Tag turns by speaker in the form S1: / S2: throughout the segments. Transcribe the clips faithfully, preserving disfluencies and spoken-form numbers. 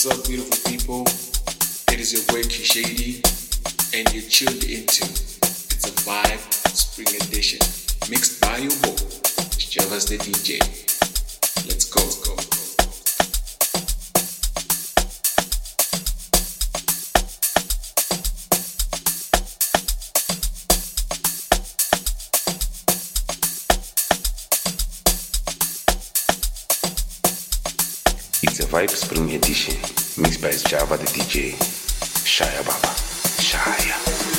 S1: What's up, beautiful people? It is your boy Kishady, and you're tuned into It's a Vibe Spring Edition, mixed by your boy, Shavas the D J. Let's go, go, go.
S2: It's a Vibe Spring Edition, mixed by Java the D J. Shaya Baba, Shaya.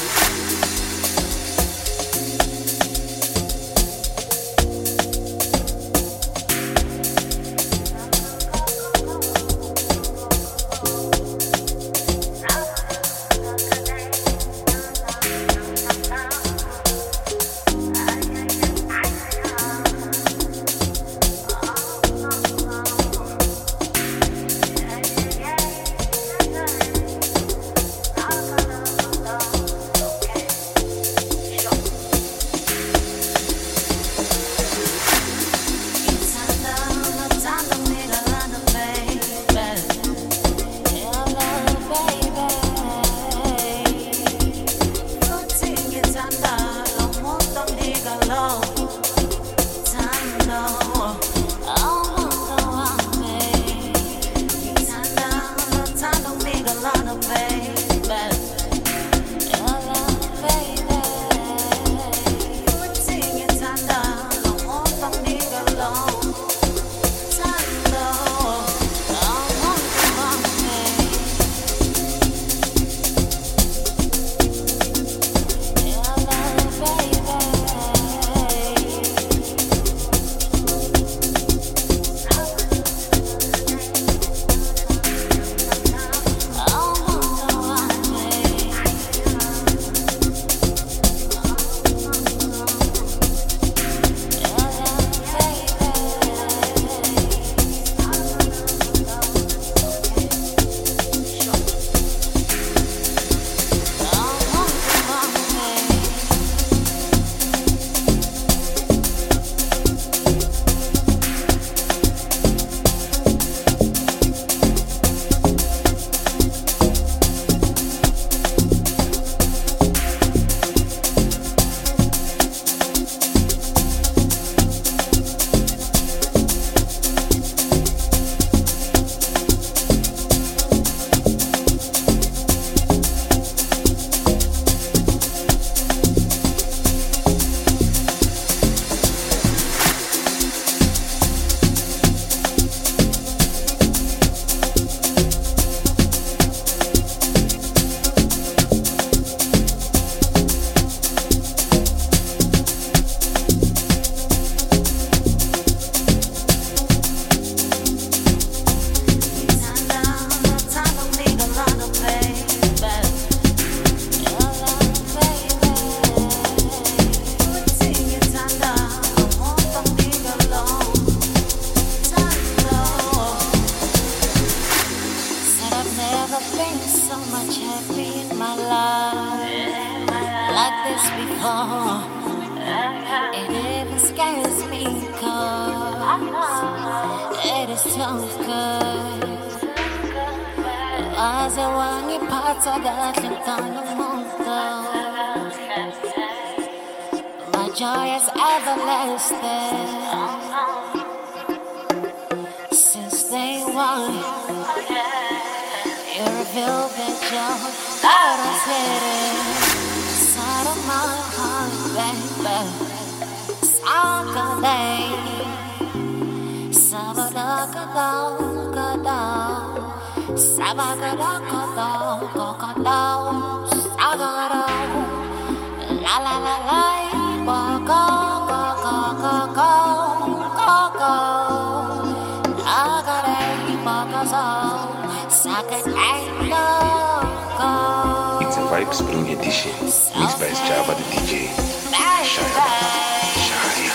S2: It's a Vibe Spring Edition, mixed by Java the D J. Shaya Baba, Shaya.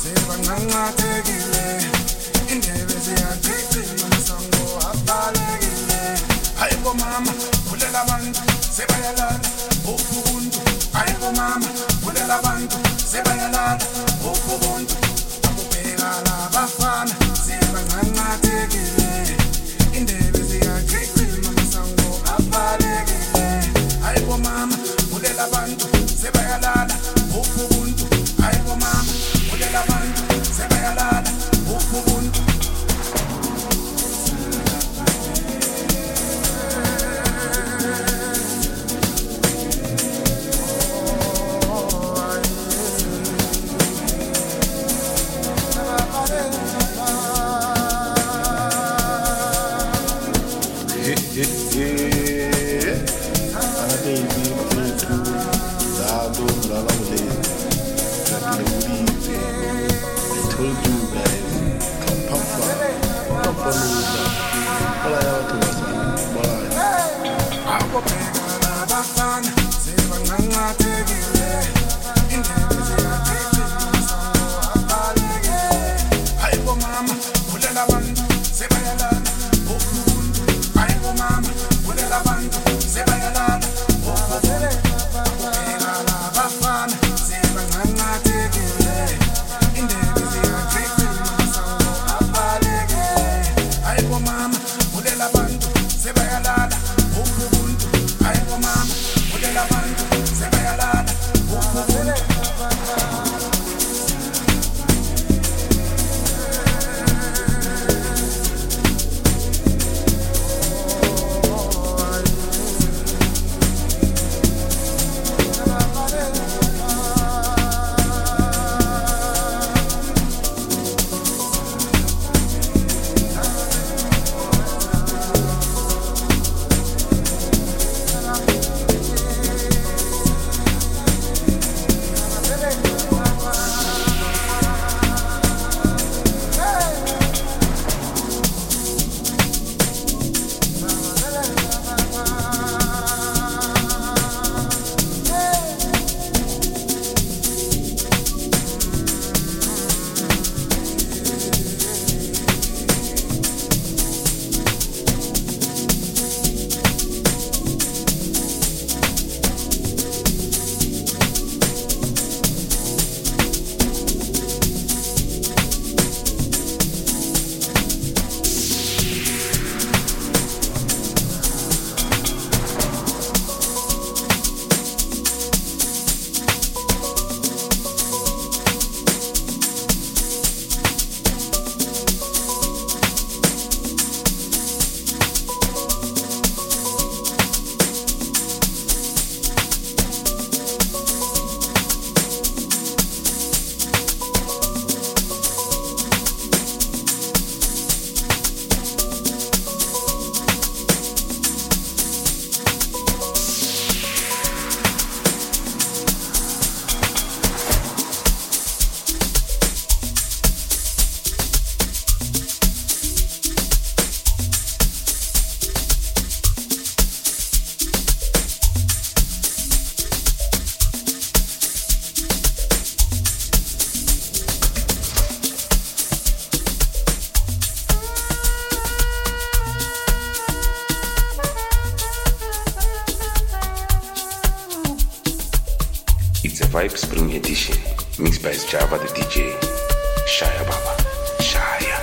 S2: Vibe Spring Edition, mixed by Java the D J, Shaya Baba, Shaya.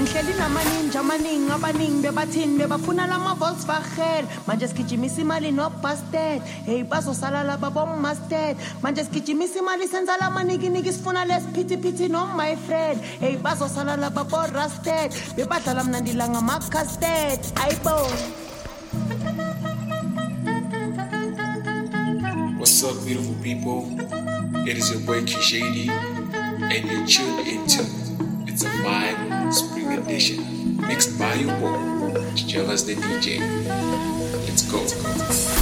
S3: Ninja maning abaning bebathini bebafuna lama Volkswagen manje sigijimisa imali no busted hey baso salala babom masted manje sigijimisa imali senza la maniki niki sifuna lesiphithi phithi no my friend hey baso salala babo rusted bebadlala mnandi la ngama casted ayibo.
S1: What's up, beautiful people? It is your boy Kishady and you're tuned into It's a Vibe Spring Edition, mixed by your boy, Javas the D J. Let's go. Let's go.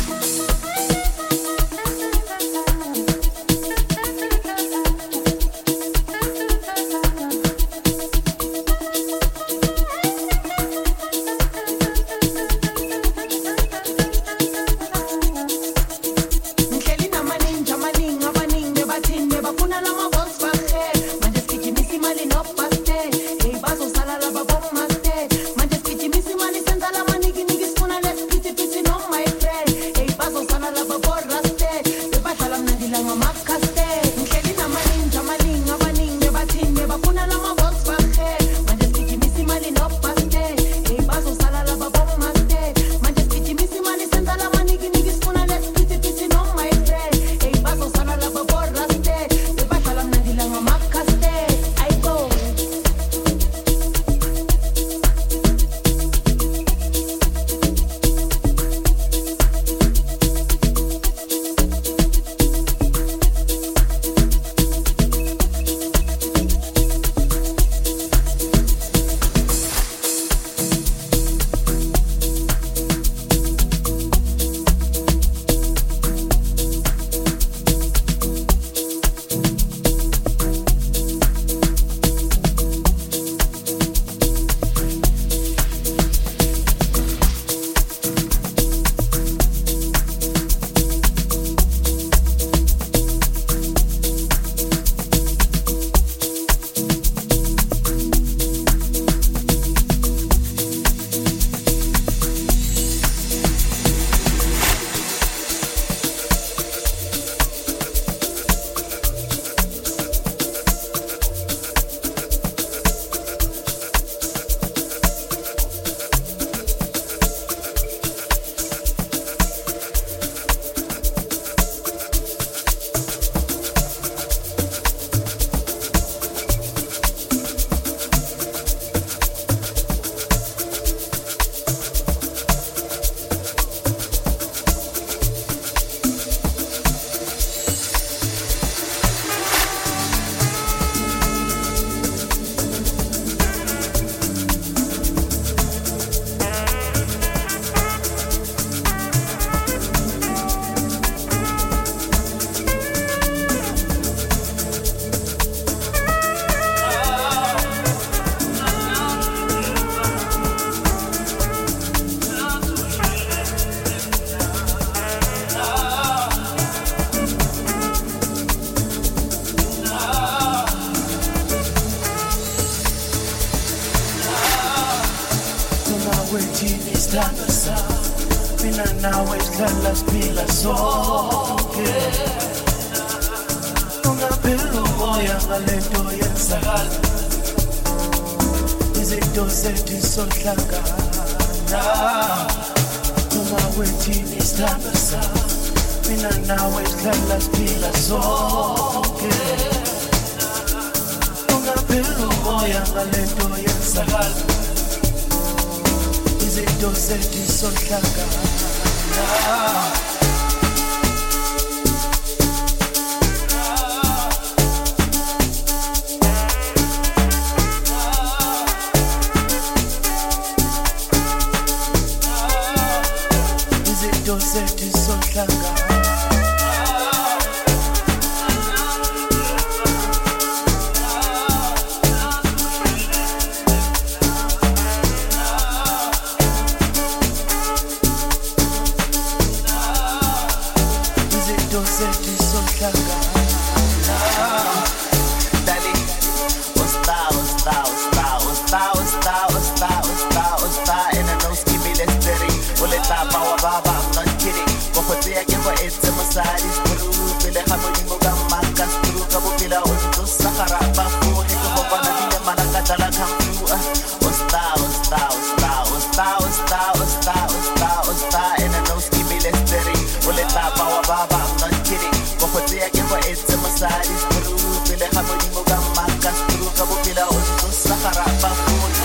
S4: mosadi Peru pele ga modimo ka maka Peru ka bophela o ntse sa garapa fula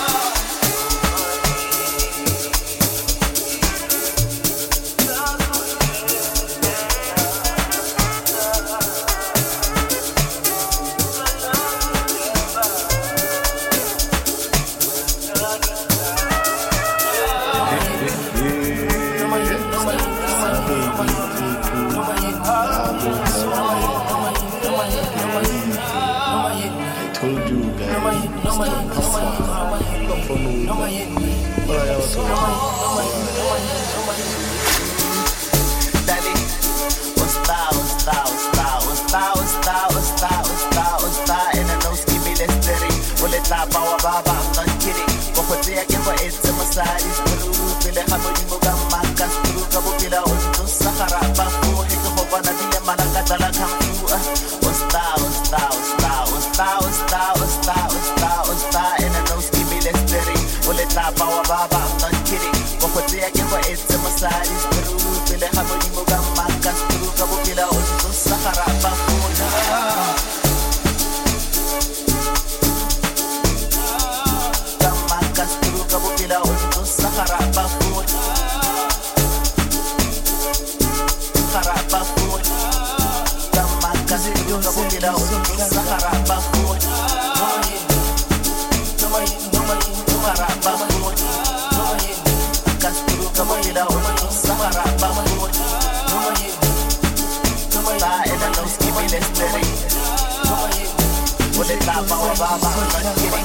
S4: Power Baba, I'm not kidding. But for the again for it's a massage, Peru, Pele Hamodimo Gamaka, Peru, Kabukila, Osto, Sahara, Bafu, Hito Hopana, Villa Manakatala, Kampu, Osta, Osta, Osta, Osta, Osta, Osta, Osta, Osta, and a no skimmy lestery. Oleta Power Baba, I'm not kidding. But for the again for it's a massage, Peru, Pele Hamodimo Gamaka, Peru, Kabukila, Osto, Sahara, Bafu. Harapa food, harapa food. Damaka siyo kabukila sa harapa food. Harapa food. Kasturo kabukila sa harapa food. Ta ina no skibi lesteri. Ule tapa wa baba not kidding.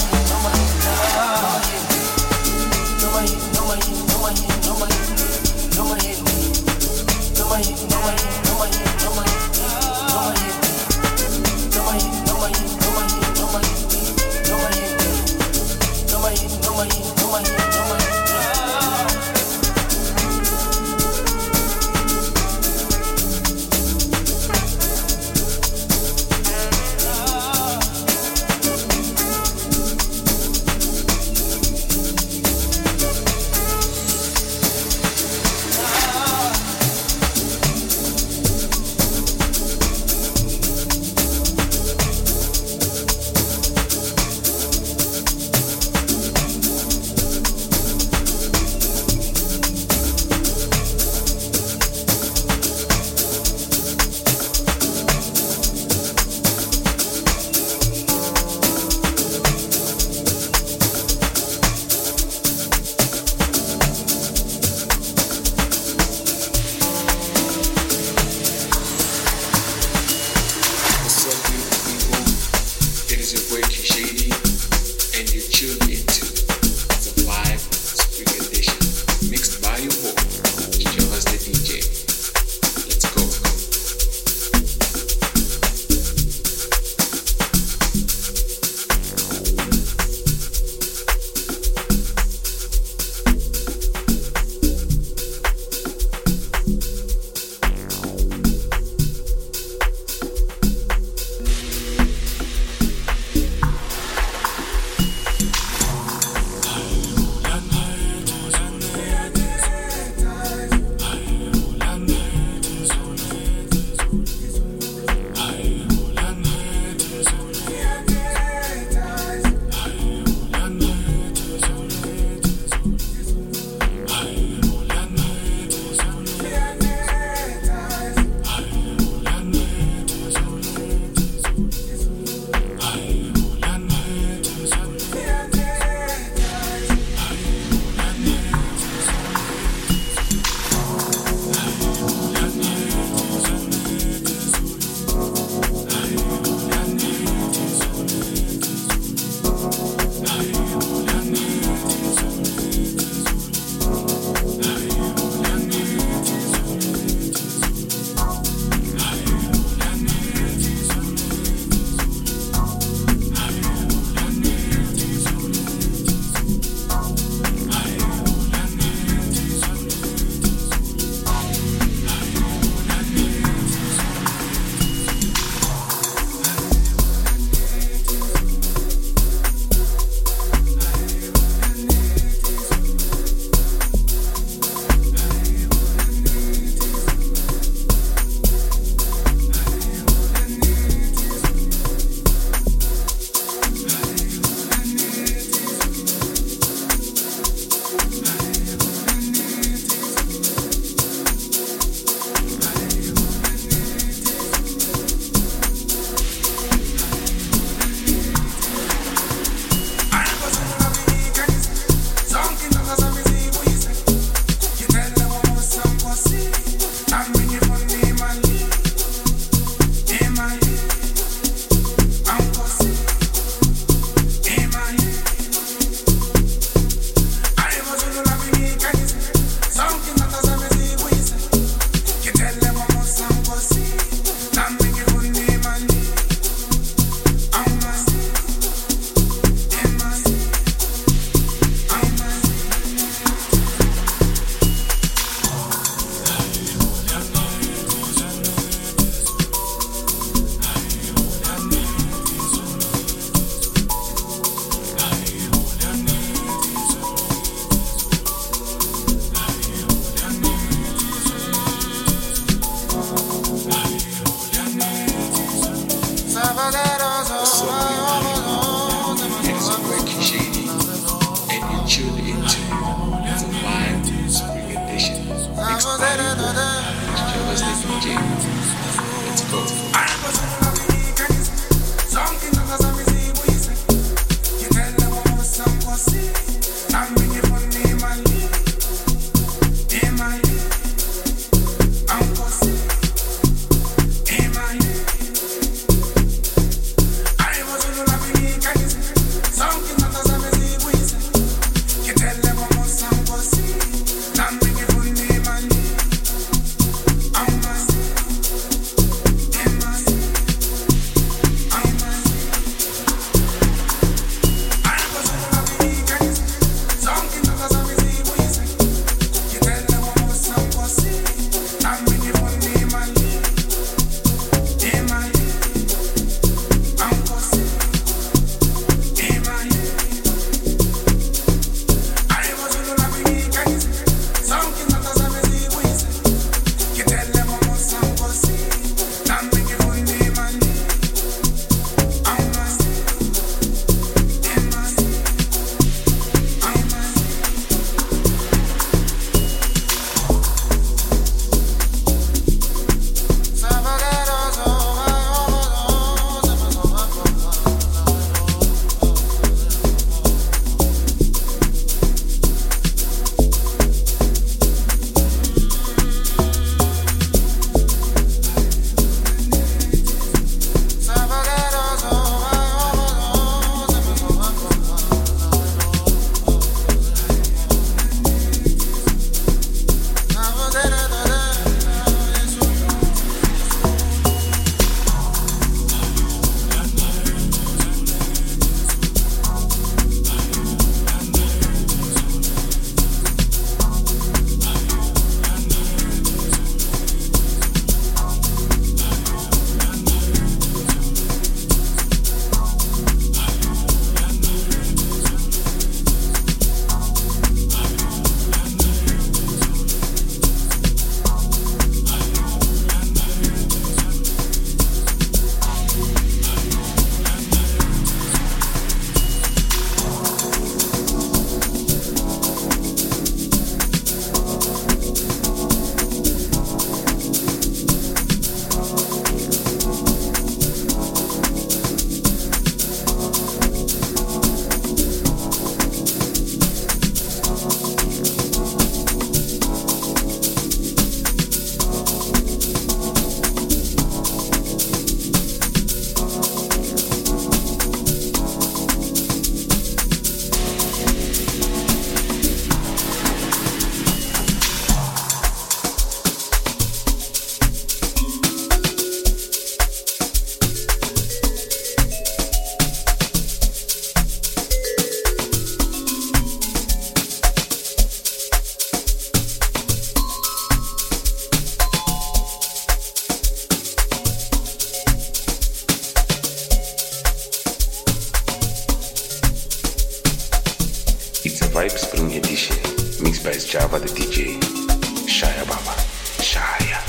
S2: Vibe Spring Edition, mixed by Java the D J. Shaya Baba, Shaya.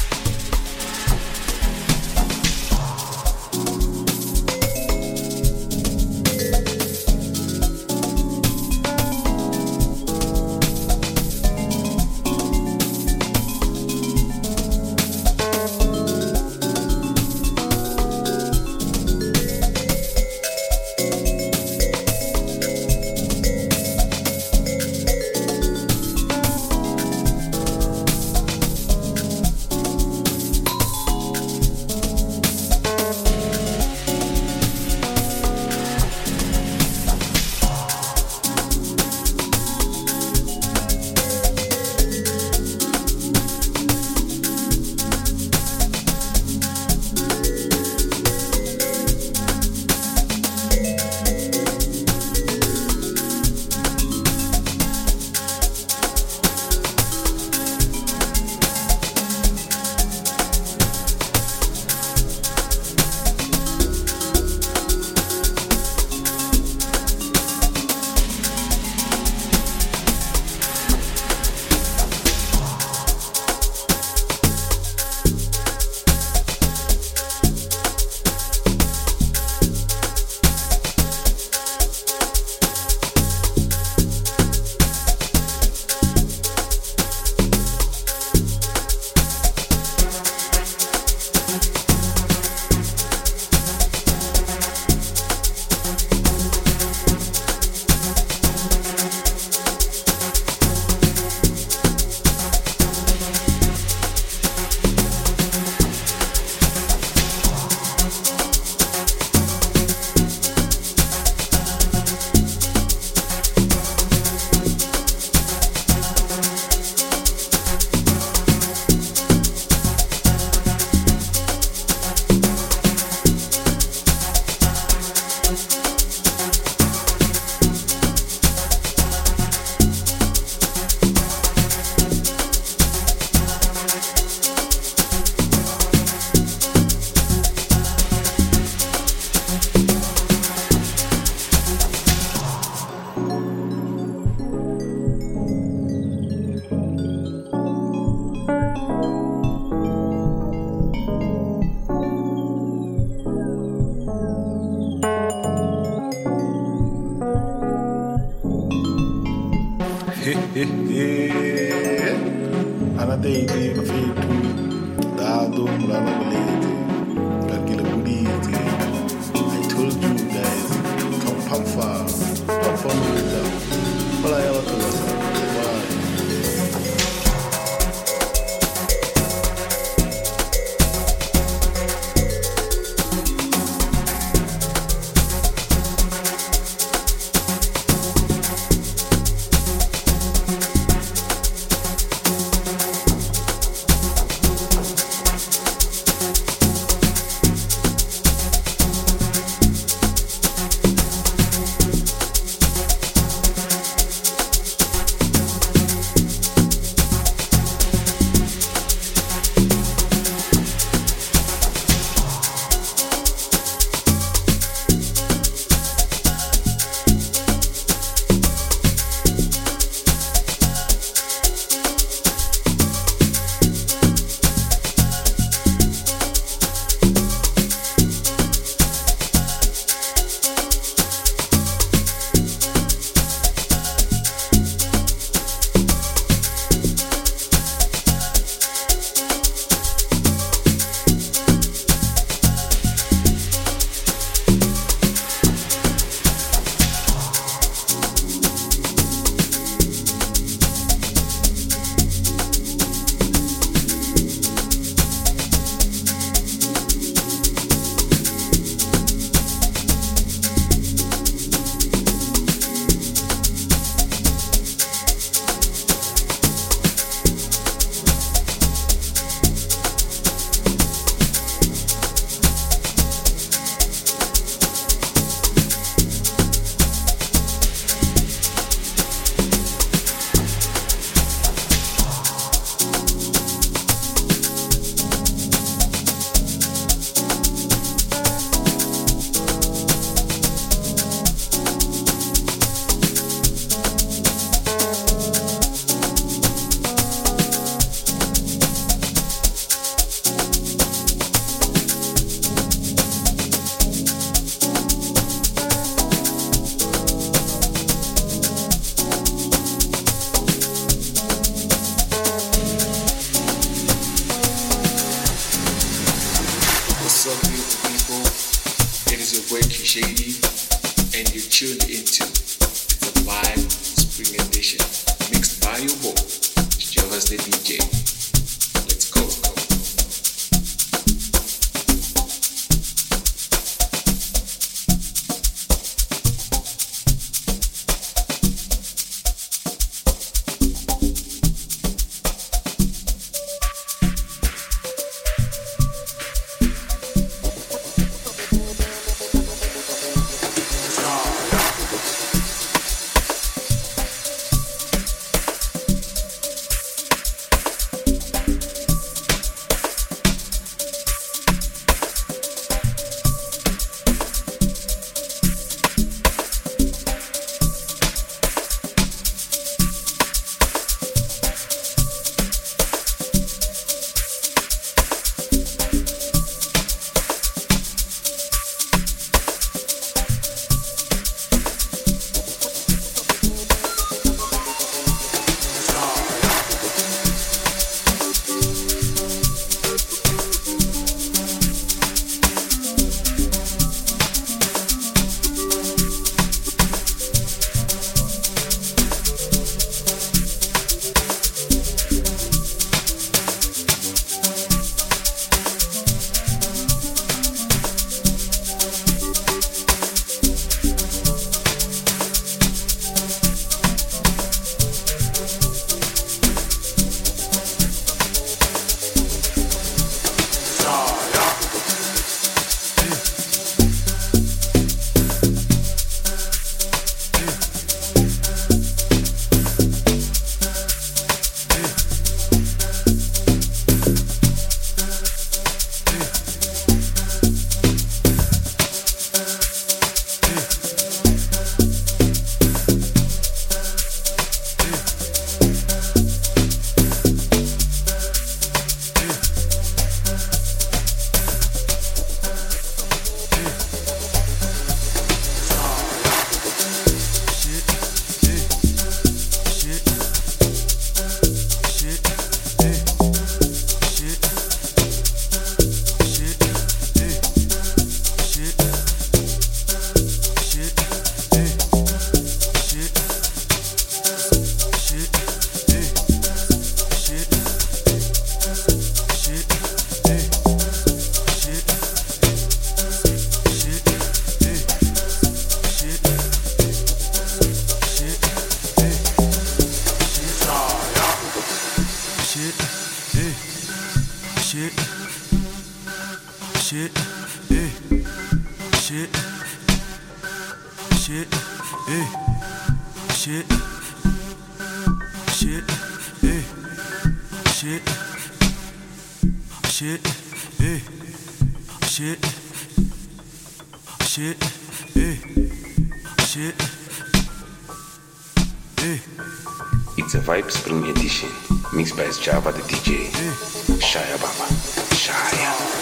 S5: Anatei bafethu dado mulala belete ngakile buditi. I told you guys come pamfa pamfa mulita wala yawa tulasa bye.
S1: edition, mixed by your boy, Java's the D J. Let's go.
S2: It's a Vibe Spring Edition, mixed by Java the D J. Shaya Baba, Shaya.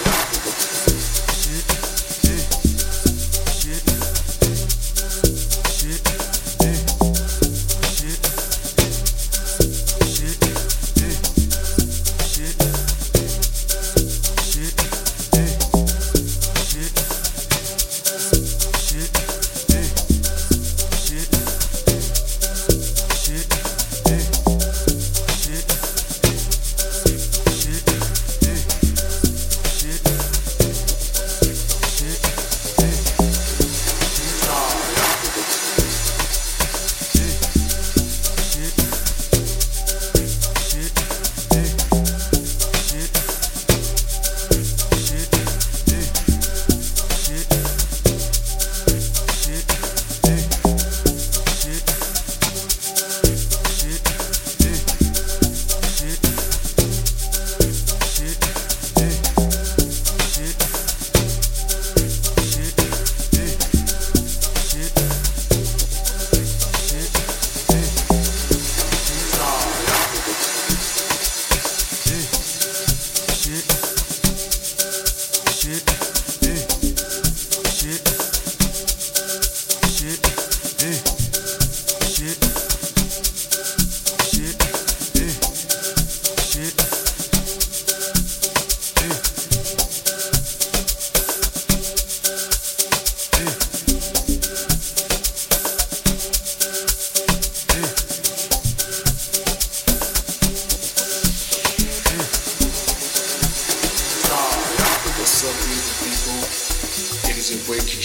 S6: Shit.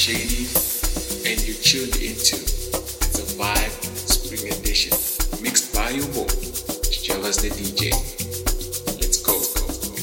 S1: Shady, and you're tuned into It's a Vibe Spring Edition, mixed by your boy, Javas the D J. Let's go, go, go.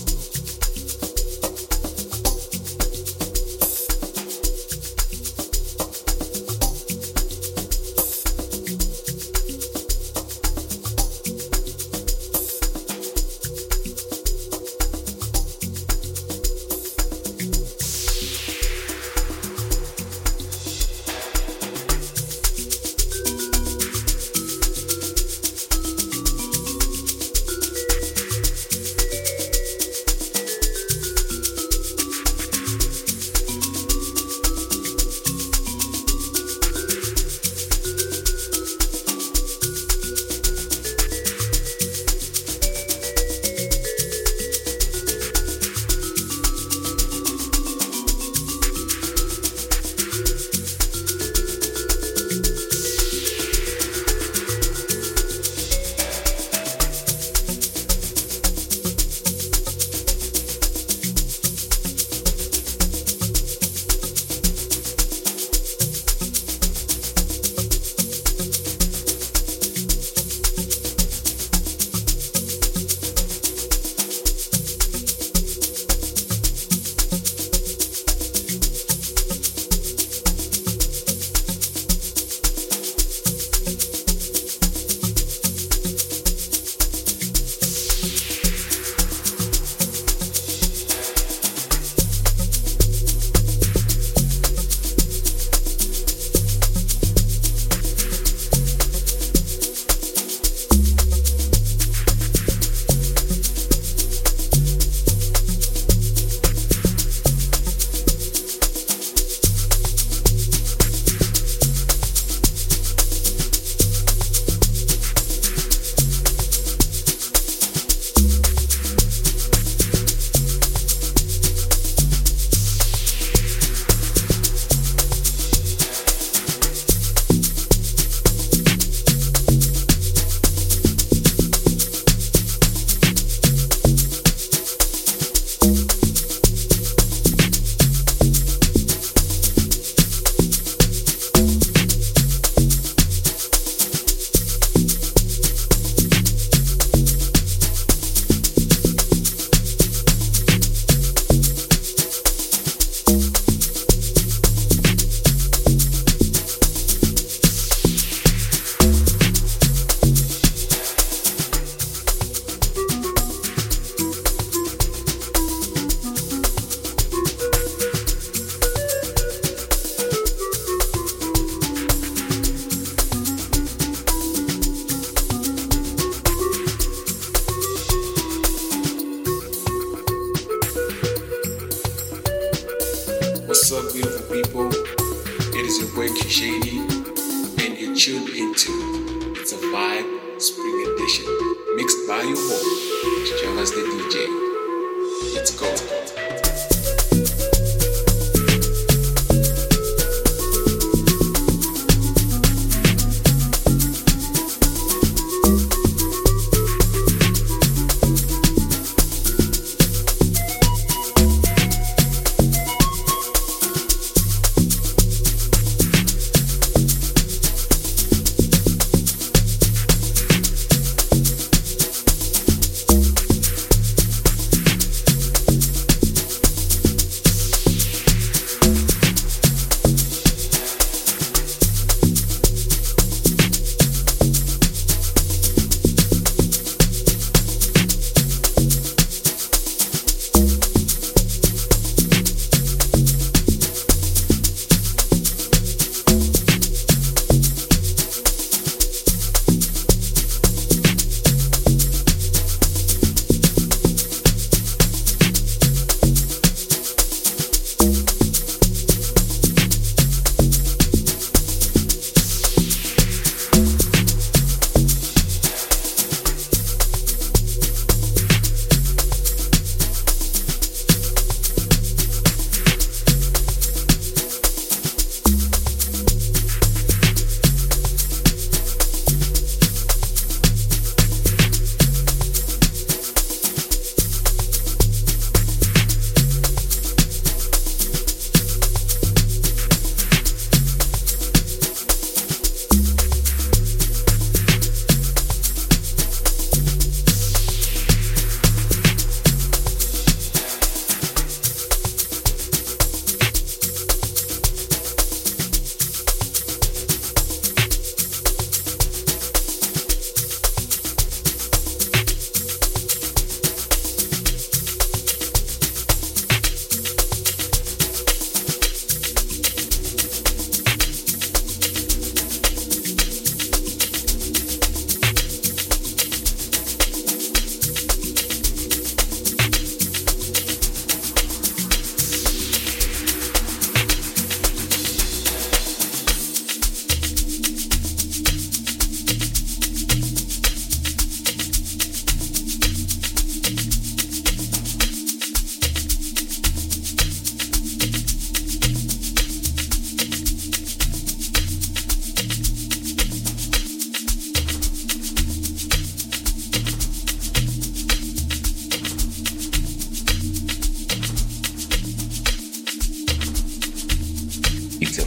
S1: What's up, beautiful people? It is your boy Q Shady, and you're tuned into It's a Vibe Spring Edition, mixed by your boy, Javas the D J. Let's go.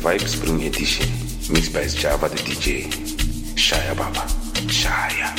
S2: Vibe Spring Edition, mixed by Java the D J. Shaya Baba, Shaya.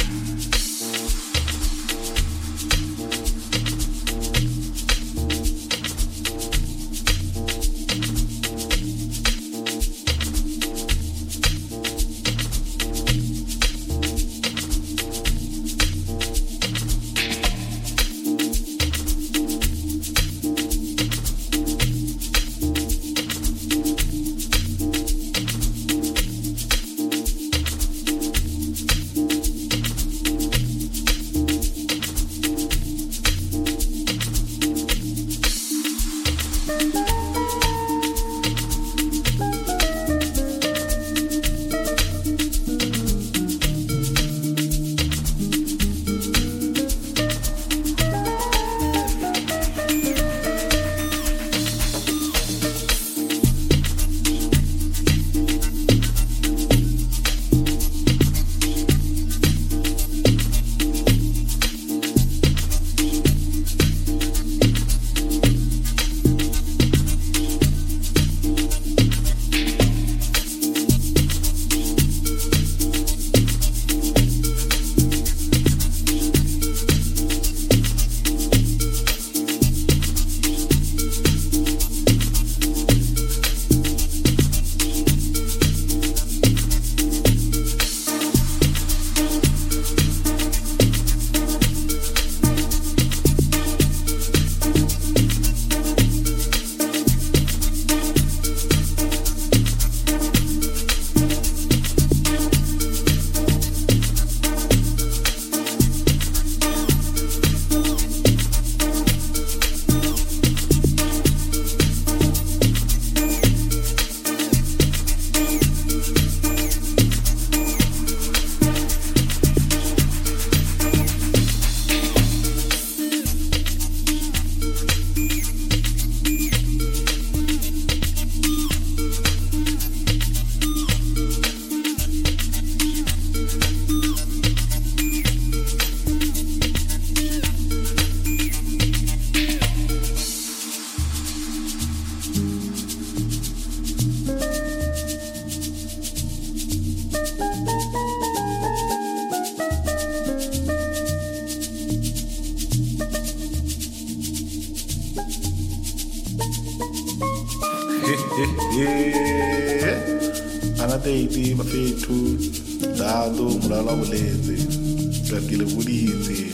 S5: Anateiti bafethu Dado mulala buleze Kakile budizi.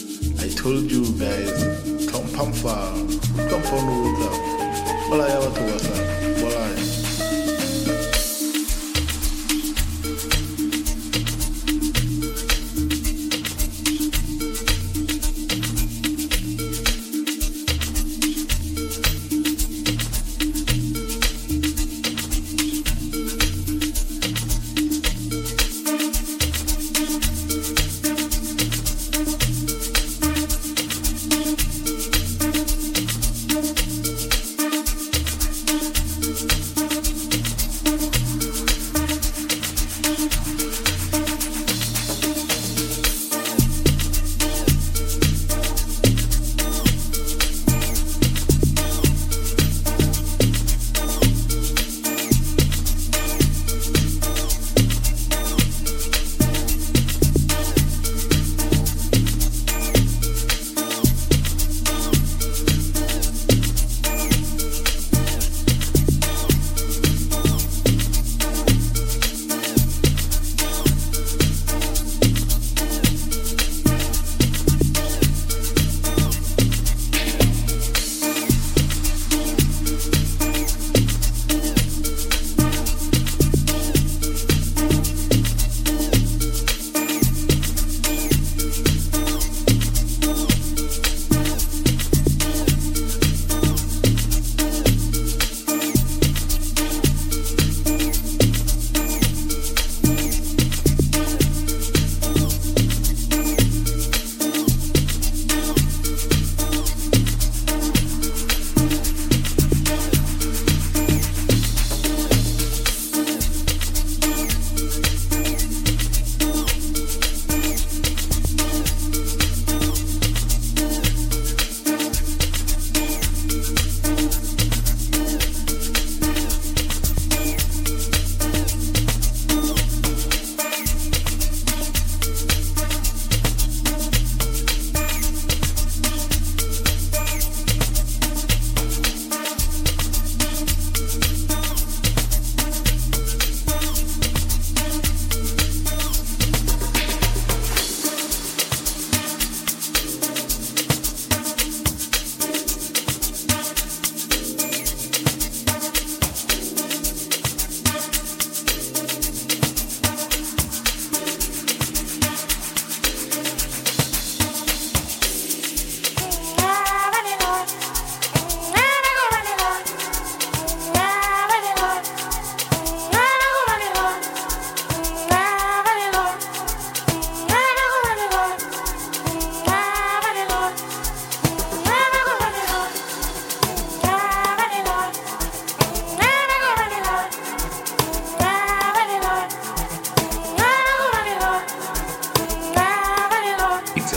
S5: I told you guys, come pamfa, come for no. Wala ya watu wasa, wala ya.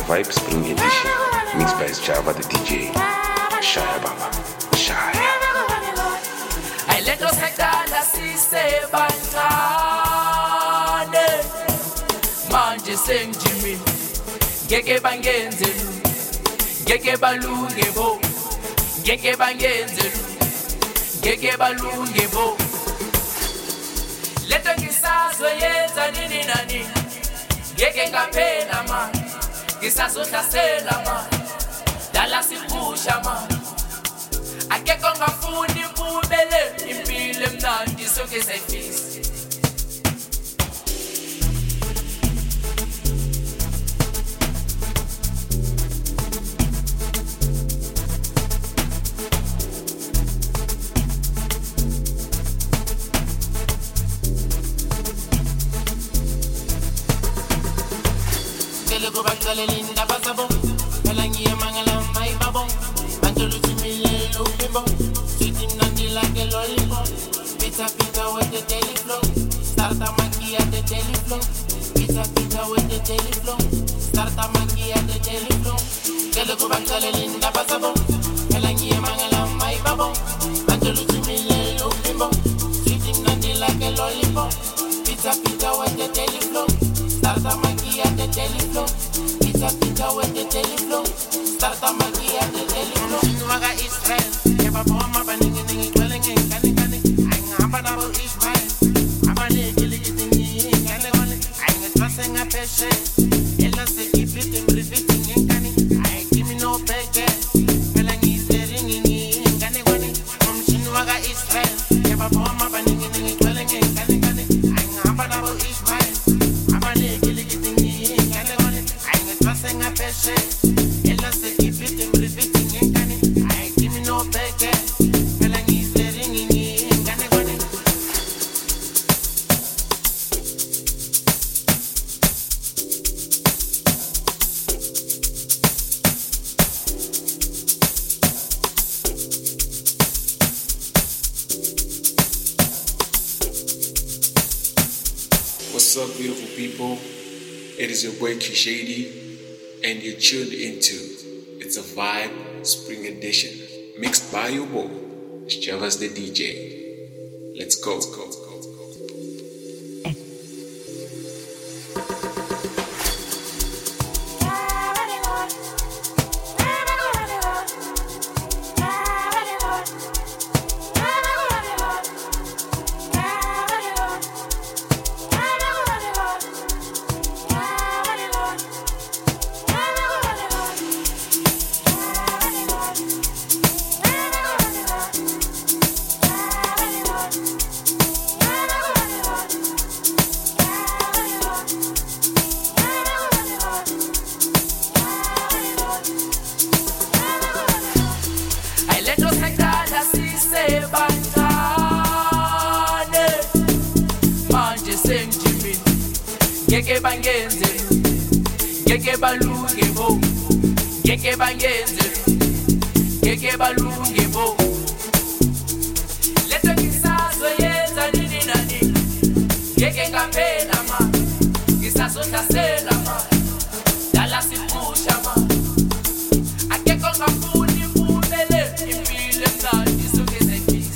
S2: Vibe Spring Edition, mixed by Java the D J. Shaya Baba, Shaya.
S6: Ayilento sekudala sisebancane manje sengijimile ngeke bangenze lu ngeke balunge bo ngeke bangenze lu ngeke balunge bo lento ngisazoyenza nini nani ngeke ngaphela manje ngisazohlasela manje dala siphusha manje akekho ngafuni impumele impilo emnandi sonke sayifisa
S7: Go back to Linda Basabo, Pelangi Mangala, my babo, Antolu Timile, Lupimbo, sitting on the like a lollipop, pizza pizza with the daily flow, start a monkey at the daily flow, pizza pizza with the daily flow, start a monkey at the daily flow. Go back to Linda Basabo, Pelangi Mangala, my babo, Antolu Timile, Lupimbo, sitting on the like a lollipop, pizza pizza with the daily flow, start a monkey at the daily flow. Pizza pizza with the daily flow. Start a magi at the daily flow. Shinuaga Israel. Never born my banning in the dwelling in Canning Canning. I'm happen about Israel. I'm a little eating in Canning. I'm a dressing a patient. Ella say keep it in repeating in Canning. I give me no pay. Pelangi is ring in Canning. From Shinuaga Israel. Never born my banning in the dwelling in Canning Canning. I'm happen about Israel. I'm a little eating in Canning. Passing a patient, ella say keep it in repeating in Canning. I give me no pay. Pelangi is ringing in Canning.
S1: What's up, beautiful people? It is your boy Kishady, and you're tuned into It's a Vibe Spring Edition, mixed by your boy, Javas the D J. Let's go, go, go, go, go.
S6: Ngeke bangenze ngeke balunge bo ngeke bangenze ngeke balunge bo lento ngisazoyenza nini nani ngeke ngaphela ma ngisazohlasela ma dala siphusha ma akekho ngafuni impumele impilo emnandi sonke sayifisa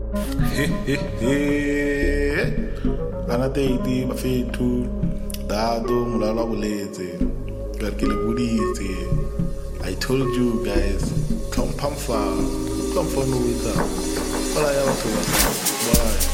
S5: Anatei bafethu dado mulala buletse perché le budizze. I told you guys, come pamfa, come for no wita. Wala ya watu basa. Bye.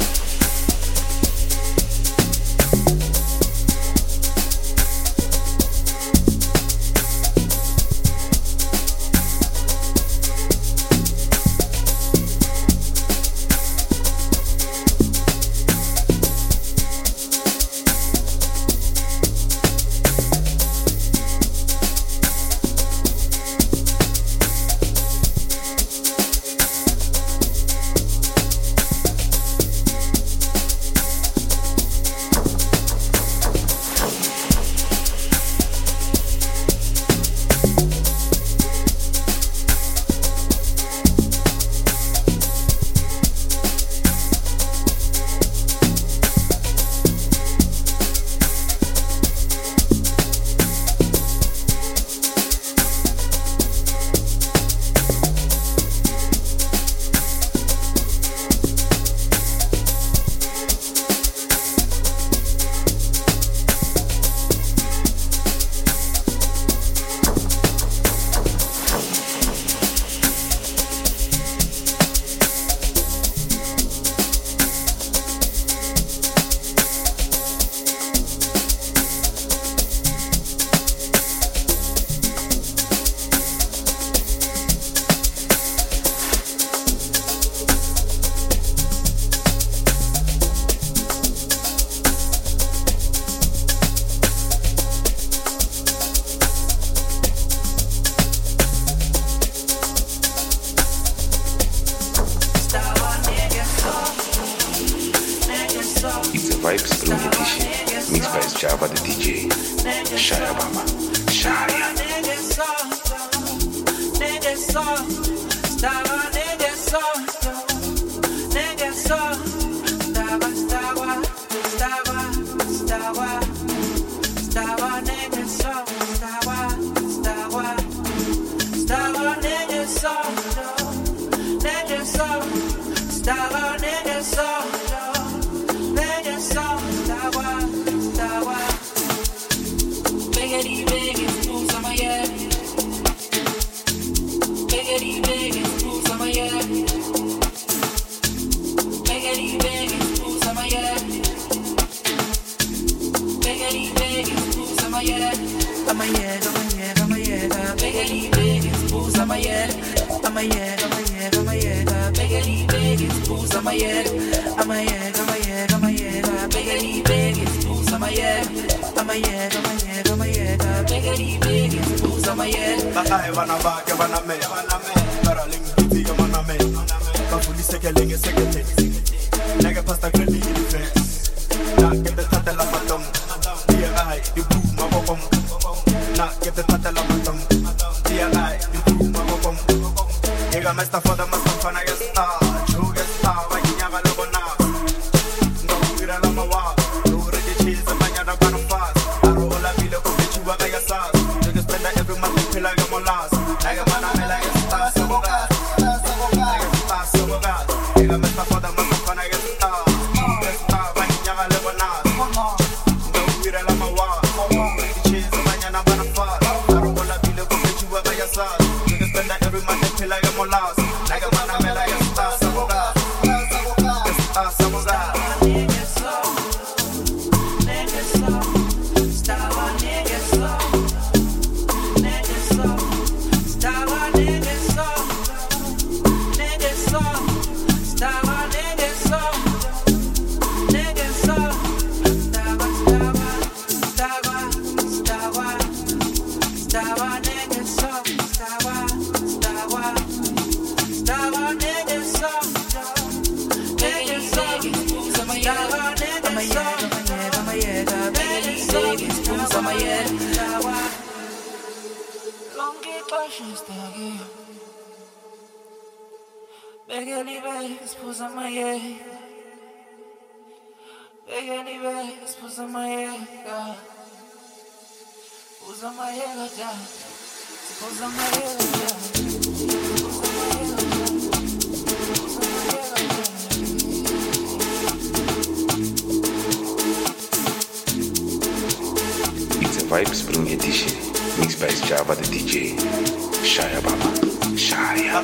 S2: Vibe Spring Edition, mixed by Java the D J. Shaya Baba, Shaya.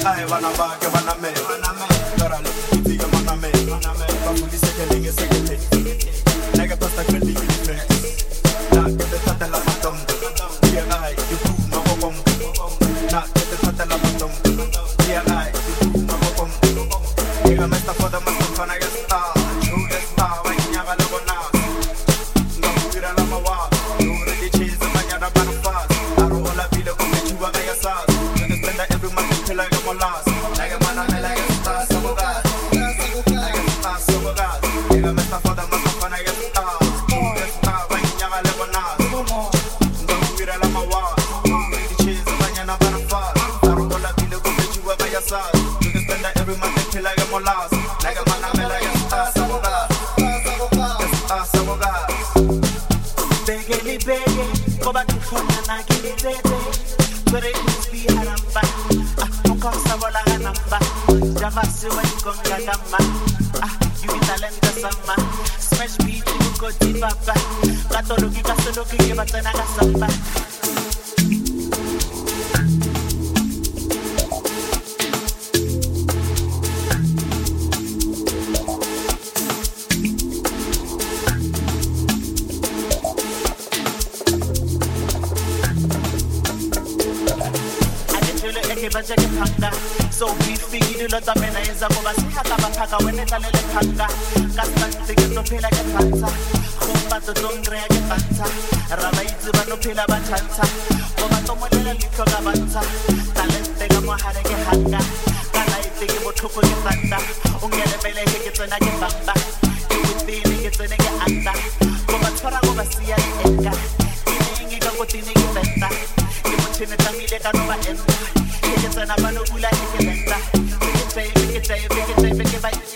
S4: So we figure lot of men is a over see how to pack when it's a little panga. Castan ticket to pay like a panta. Humba to don't drag a panta. Rabai to no pila bachanta. Over to Molella Lico Gavanta. Talent take a Mohare Hanga. Kalai take a Motuko Panda. Ungele Bele gets an Agabamba. You would be gets an Aganda. Over Tora over Sia Enga. Eating a Gotini Venta. You want in a Tamile Canova Enga. It's an abano gula hikenda. Make it say, make it say, make it say, make it bite.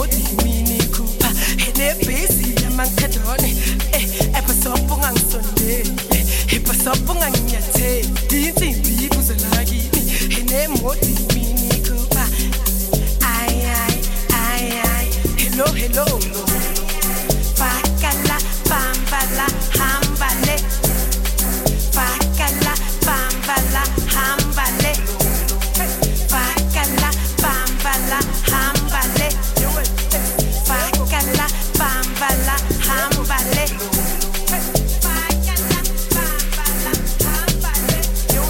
S3: modi mini kupa hene besi yamankadone eh epasopo ngangsonde epasopo nganyate dinti buzalagi hene modi mini kupa ay ay ay ay hello hello fakala bambala hambale fakala bambala hambale fakala bambala hambale fakala bambala hambale fakala bambala hambale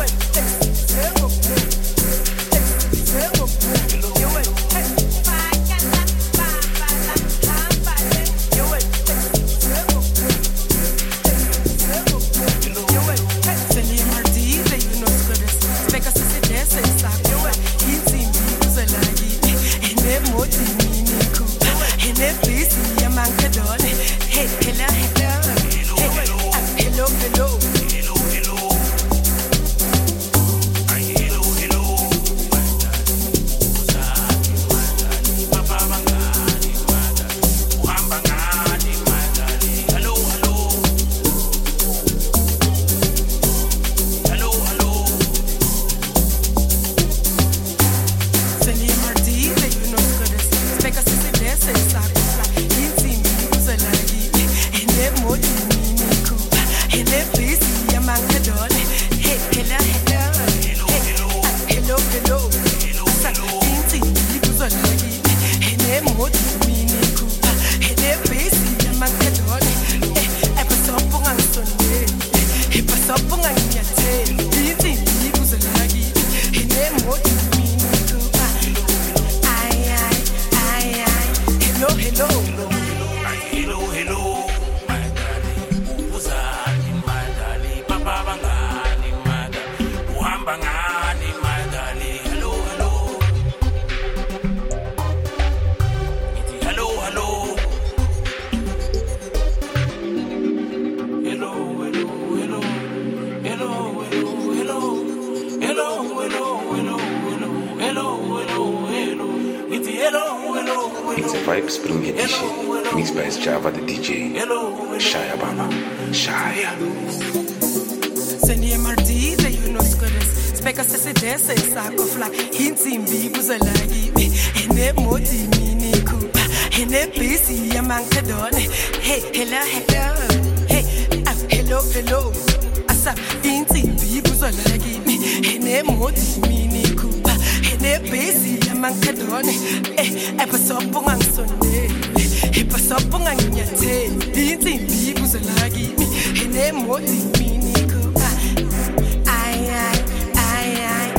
S2: It's a Vibe Spring Edition, mixed by Java the D J. Shaya Baba, Shaya.
S3: Seni emardize yunoskores Speka sese dese sako fly Hinsimbi buzalagi Hene moti mini kupa Hene bisi yamankadone Hey, hello, hello Hey, ah, hello, hello Asap, hinsimbi buzalagi Hene moti mini kupa Hene bisi yamankadone Eh, epasopo ngangsonde Epasopo nganyate Hinsimbi buzalagi Hene moti mini kupa Ay, ay, ay, ay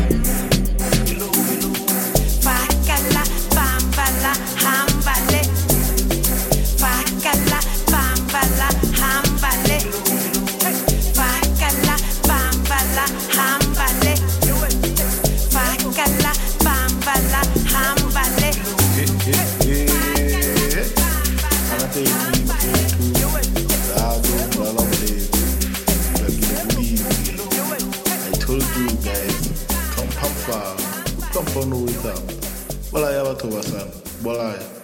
S3: Fakala, bambala, hambale Fakala, bambala, hambale Fakala, bambala, hambale Fakala, bambala, hambale
S5: I told you guys, Tom Pampa, Tom Pono with them. Bolaya Batobasan, Bolaya.